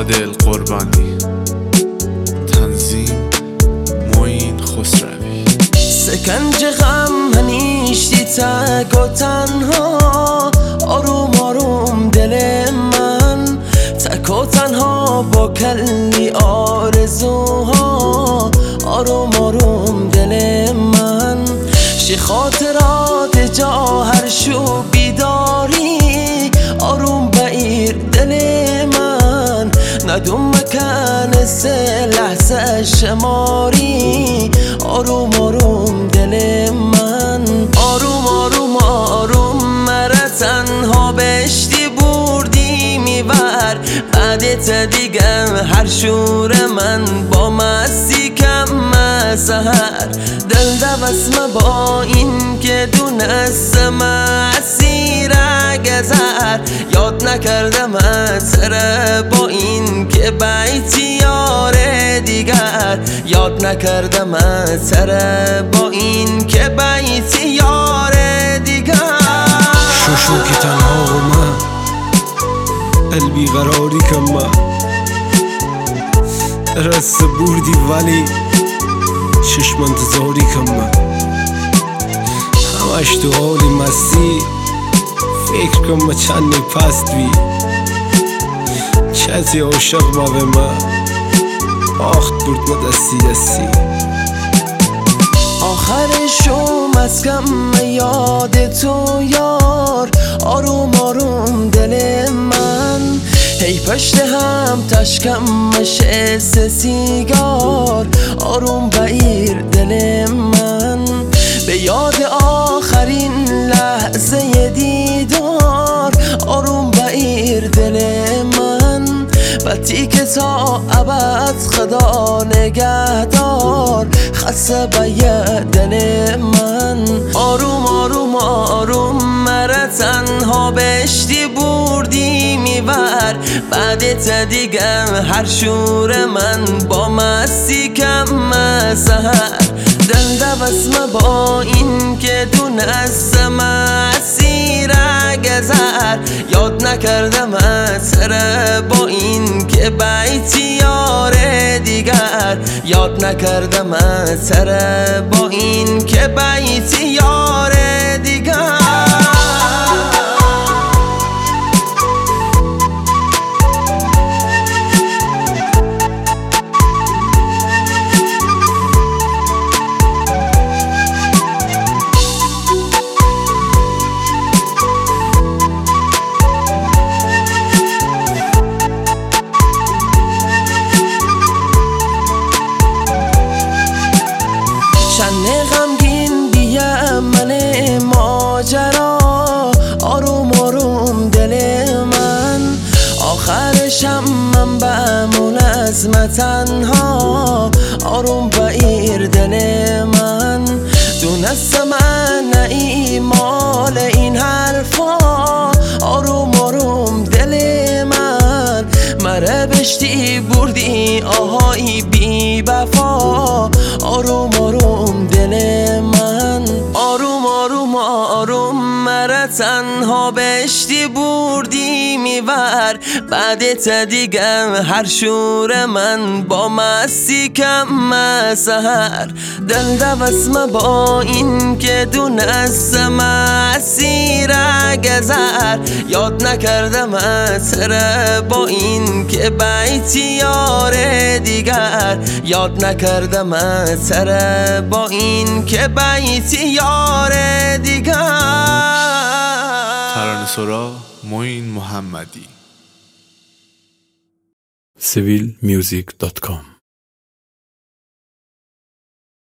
عادل قربانی، تنظیم معین خسروی. سکنج غم هنیشتی تک و تنها، آروم آروم دل من تک و تنها با کلی آرزوها. آروم آروم دل من شی خاطرات جاهر شو بیداری. آروم بگیر دل من ندوم مکان سه لحظه شماری. آروم آروم دل من آروم آروم آروم مرا تنها بشتی بردی میبر. بعدت دیگه هر شور من با مستی کم سهر. دل دوسمه با این که دونست مسیر گذر. یاد نکردم سر با این که بیتی یار دیگر. یاد نکردم سر با این که بیتی یار دیگر. شو که تنها و من قلبی قراری کم من رست بردی ولی چشم انتظاری کم من. همش تو حالی مستی فکر کم چند پست بی چتی عاشق ما به من آخت برد ما دستی دستی. آخرشو مسکم یاد تو یار. آروم آروم دل من هی پشت هم تشکمش سیگار. آروم بگیر دل من به یاد آخرین لحظه دیدار. آروم بگیر دل من بطی که تا ابد خدا نگهدار. خسته به دل من آروم آروم آروم مرا تنها بشتی بردی میبر. بعدت دیگه هر شور من با مستی کم سهر. دل دوسمه با این که دونست مسیر گذر. یاد نکردم سر با این که بیتی یار دیگر. یاد نکردم سر با این که بیتی یار دیگر. چند غمگین بیم من ماجرا. آروم آروم دل من آخرشم من بمون از من تنها. آروم بگیر دل من دونست من نئی مال این حرفا. آروم آروم دل من مره بشتی بردی آهای بی وفا. آروم آروم دل من آروم آروم آروم مرا تنها بشتی بردی میبر. بعدت دیگه هر شور من با مستی کم سهر. دل دوسمه با این که دونست مسیر گذر. یاد نکردم سر با این که بیتی یار دیگر. یاد نکردم سر با این که بیتی یار دیگر. ترانه‌سرا معین محمدی. civilmusic.com